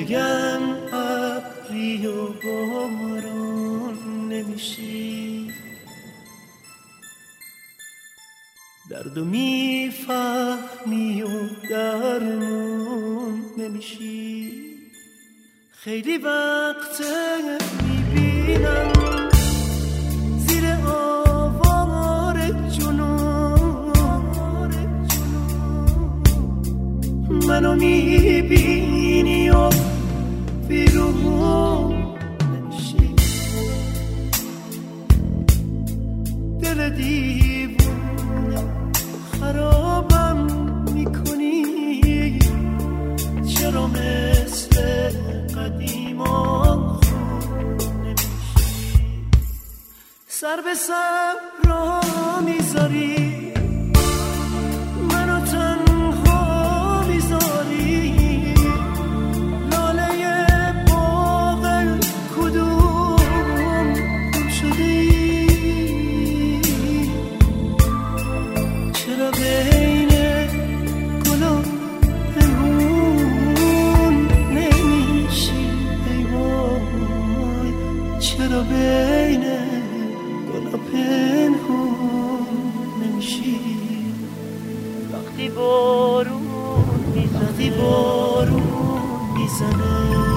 بگم ابری و بارون نمیشی، دردو میفهمی و درمون نمیشی. خیلی وقته میبینم زیر آوار جنون منو میبینی و بیرون نمیشی. دل دیوونه خرابم میکنی، چرا مثل قدیما خوب نمیشی؟ سر به سر را میذاری، منو تنها میذاری، لاله باغ کدوم شدی؟ چرا بین گلا پنهون نمیشی؟ ای وای چرا بین گلا پنهون نمیشی؟ وقتی بارون میزنه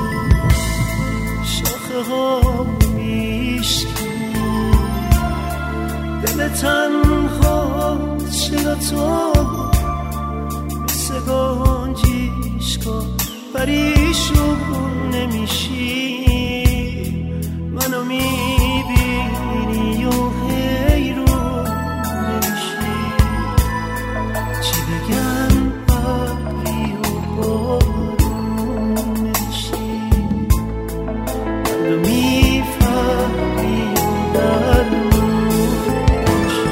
شاخه ها میشکنه، دل تنها چرا تو مثل گنجیشکا پریشون نمیشی؟ منو میبینی و حیرون نمیشی. چی بگم ابری و بارون نمیشی، منو میفهمی و درمون نمیشی.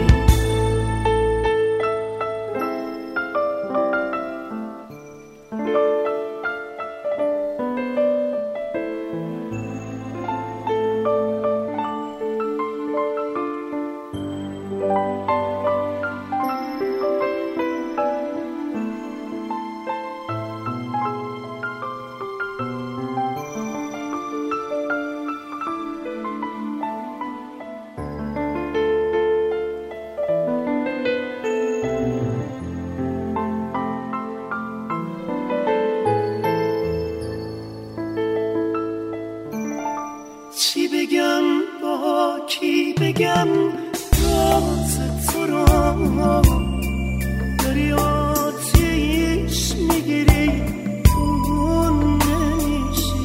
چی بگم با کی بگم راز تو را؟ داری آتیش میگیری اون نمیشی.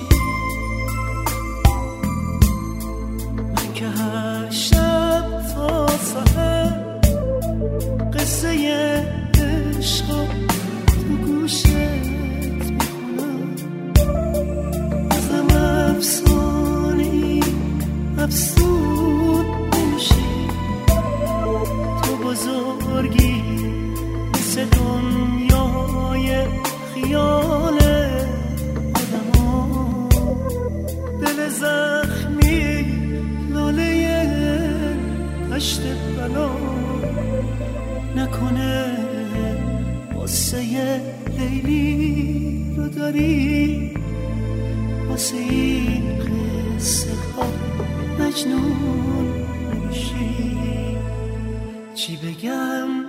من که هر شب تا سحر قصه عشق تو گوشت میخونم، ازم افسون نمیشی. تو بزرگی مثل دنیای خیال آدم ها، دل زخمی لاله پشت بلا نکنه واسه لیلی رو داری، واسه این قصه ها مجنون نمیشی. چی بگم